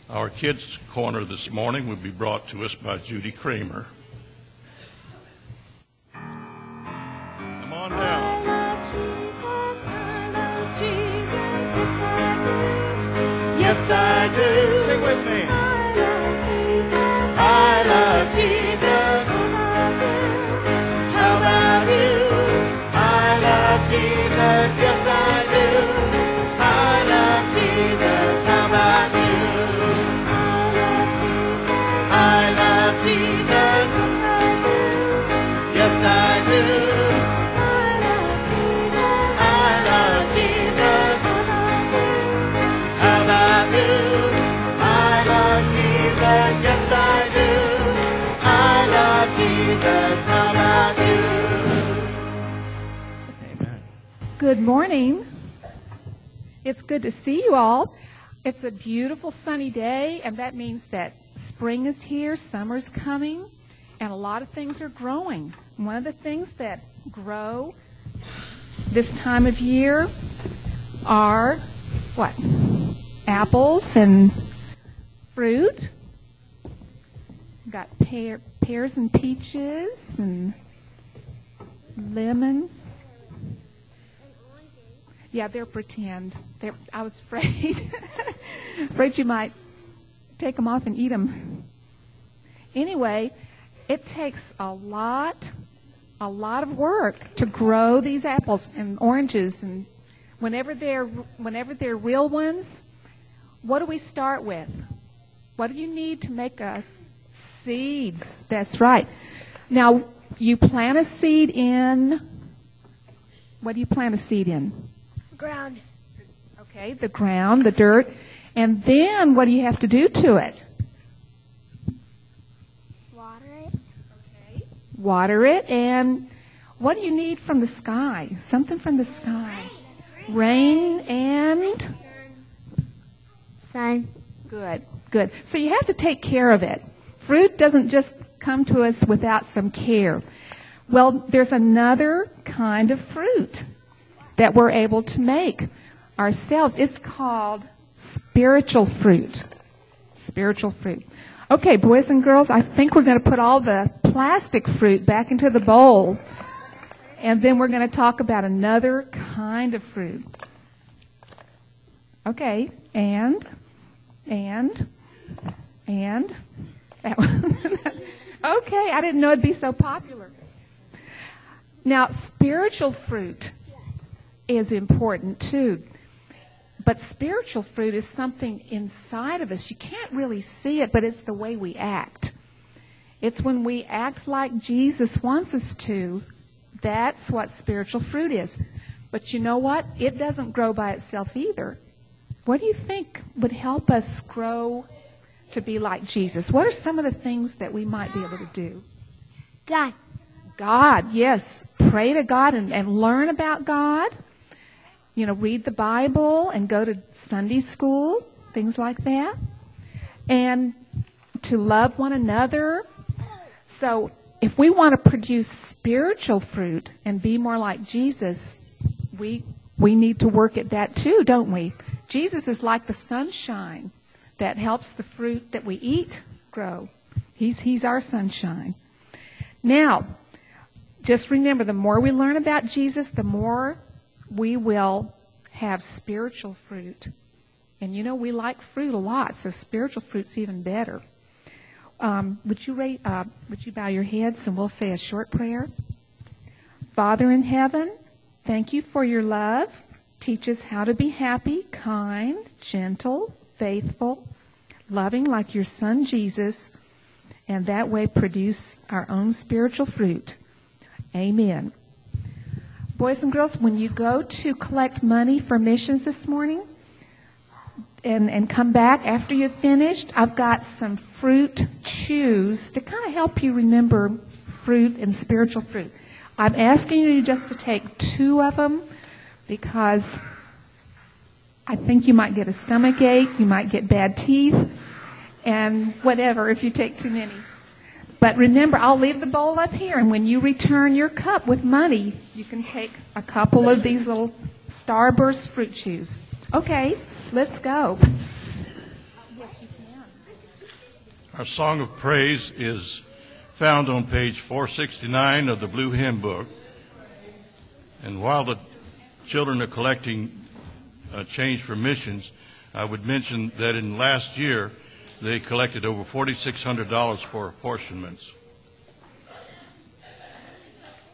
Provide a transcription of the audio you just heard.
Our Kids Corner this morning will be brought to us by Judy Kramer. Come on down. I love Jesus, I love Jesus, yes I do. Yes I do. Sing with me. I love Jesus, I love Jesus. How about you? I love Jesus, yes I do. I love Jesus, how about you? I love Jesus, yes I do. I love Jesus, how about you? I love Jesus, yes I do. I love Jesus, how about you? Amen. Good morning. It's good to see you all. It's a beautiful sunny day, and that means that spring is here, summer's coming, and a lot of things are growing. One of the things that grow this time of year are what? Apples and fruit. Got pears and peaches and lemons. Yeah, they're pretend. I was afraid you might take them off and eat them. Anyway, it takes a lot of work to grow these apples and oranges, and whenever they're real ones, what do we start with? What do you need to make seeds? That's right. Now, you plant a seed in, what do you plant a seed in? Ground. Okay, the ground, the dirt. And then what do you have to do to it? Water it. Okay. Water it. And what do you need from the sky? Something from the sky. Rain and? Sun. Good. So you have to take care of it. Fruit doesn't just come to us without some care. Well, there's another kind of fruit that we're able to make ourselves. It's called spiritual fruit. Spiritual fruit. Okay, boys and girls, I think we're going to put all the plastic fruit back into the bowl, and then we're going to talk about another kind of fruit. Okay, and that one. Okay, I didn't know it'd be so popular. Now, spiritual fruit is important too. But spiritual fruit is something inside of us. You can't really see it, but it's the way we act. It's when we act like Jesus wants us to. That's what spiritual fruit is. But you know what? It doesn't grow by itself either. What do you think would help us grow to be like Jesus? What are some of the things that we might be able to do? God, yes. Pray to God and learn about God. You know, read the Bible and go to Sunday school, things like that. And to love one another. So if we want to produce spiritual fruit and be more like Jesus, we need to work at that too, don't we? Jesus is like the sunshine that helps the fruit that we eat grow. He's our sunshine. Now, just remember, the more we learn about Jesus, the more we will have spiritual fruit. And you know, we like fruit a lot, so spiritual fruit's even better. Would you bow your heads and we'll say a short prayer? Father in heaven, thank you for your love. Teach us how to be happy, kind, gentle, faithful, loving like your Son Jesus, and that way produce our own spiritual fruit. Amen. Boys and girls, when you go to collect money for missions this morning and come back after you've finished, I've got some fruit chews to kind of help you remember fruit and spiritual fruit. I'm asking you just to take 2 of them because I think you might get a stomach ache, you might get bad teeth, and whatever if you take too many. But remember, I'll leave the bowl up here, and when you return your cup with money, you can take a couple of these little Starburst fruit chews. Okay, let's go. Yes, you can. Our song of praise is found on page 469 of the Blue Hymn Book. And while the children are collecting change for missions, I would mention that in last year they collected over $4,600 for apportionments.